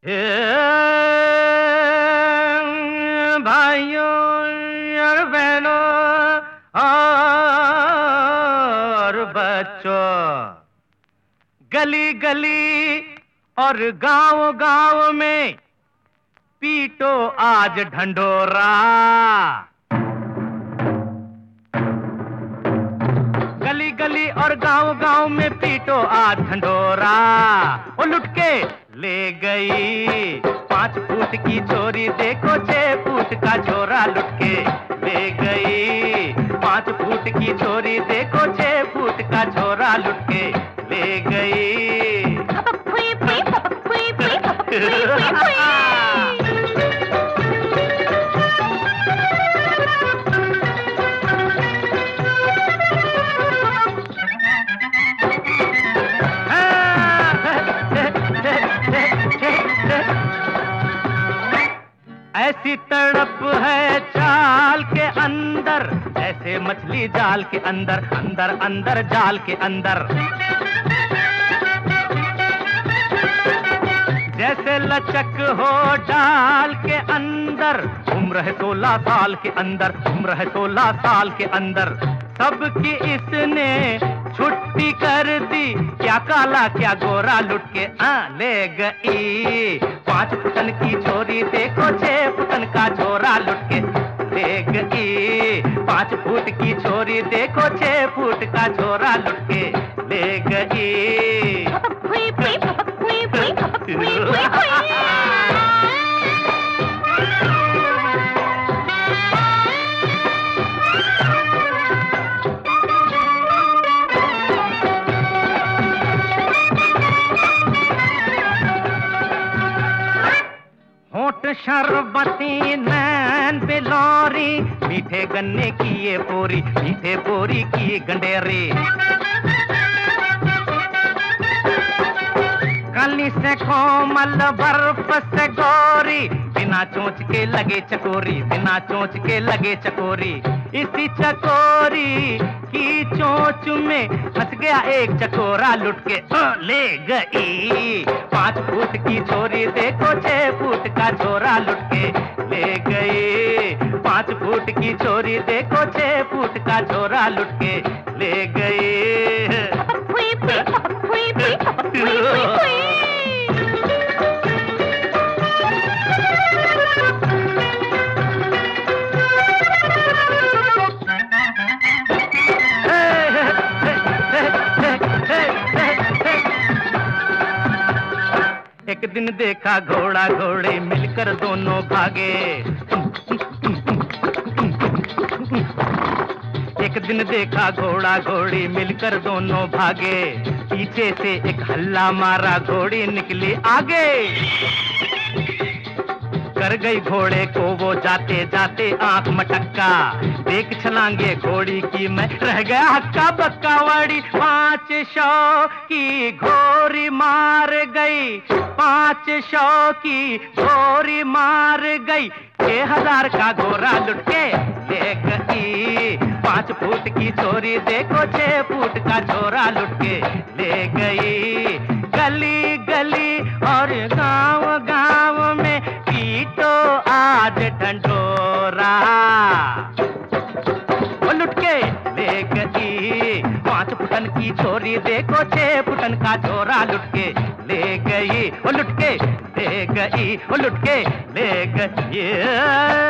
हे भाइयों और बहनों और बच्चों, गली गली और गांव गांव में पीटो आज ढंढोरा। गली गली और गांव गांव में पीटो आज ढंढोरा। वो लुट के ले गई 5 फुट की छोरी, देखो 6 फुट का छोरा लुट के ले गई। 5 फुट की छोरी, देखो 6 फुट का छोरा लुट के ले गई। ऐसी तड़प है चाल के अंदर, ऐसे मछली जाल के अंदर, अंदर अंदर जाल के अंदर। जैसे लचक हो डाल के अंदर, उम्र है 16 साल के अंदर, उम्र है 16 साल के अंदर। सबकी इसने छुट्टी कर दी, क्या काला क्या गोरा लुट के ले गई। 5 फुटन की छोरी, देखो 6 फुटन का छोरा लुट के ले गई। 5 फुट की छोरी, देखो 6 फुट का छोरा लुट के ले गई। होठ शरबती नैन बिलोरी, मीठे गन्ने की ये बोरी, मीठे बोरी की गंडेरी। कली से कोमल बर्फ से गोरी, बिना चोंच के लगे चकोरी, बिना चोंच के लगे चकोरी। इसी चकोरी की चोंच में फंस गया एक चकोरा, लुट के ले गई। 5 फुट की छोरी, देखो 6 फुट का छोरा लुट के ले गई। 5 फुट की छोरी, देखो 6 फुट का छोरा लुट के ले गई। एक दिन देखा घोड़ा घोड़ी मिलकर दोनों भागे। एक दिन देखा घोड़ा घोड़ी मिलकर दोनों भागे। पीछे से एक हल्ला मारा, घोड़ी निकली आगे। कर गई घोड़े को वो जाते जाते आंख मटक्का। देख छलांगे घोड़ी की मैं रह गया हक्का बक्का। वाड़ी 500 की घोड़ी मार गई, 500 की घोड़ी मार गई। 6000 का घोड़ा लुट के ले गई। 5 फुट की छोरी, देखो 6 फुट का छोरा लुट के ले गई। गली गली और गांव गांव में पीटो आज ढंढोरा। वो लुट के ले गई। 5 फुटन की छोरी, देखो 6 फुटन का छोरा लुट के ले गई। वो लुट के ले गई, वो लुट के ले गई।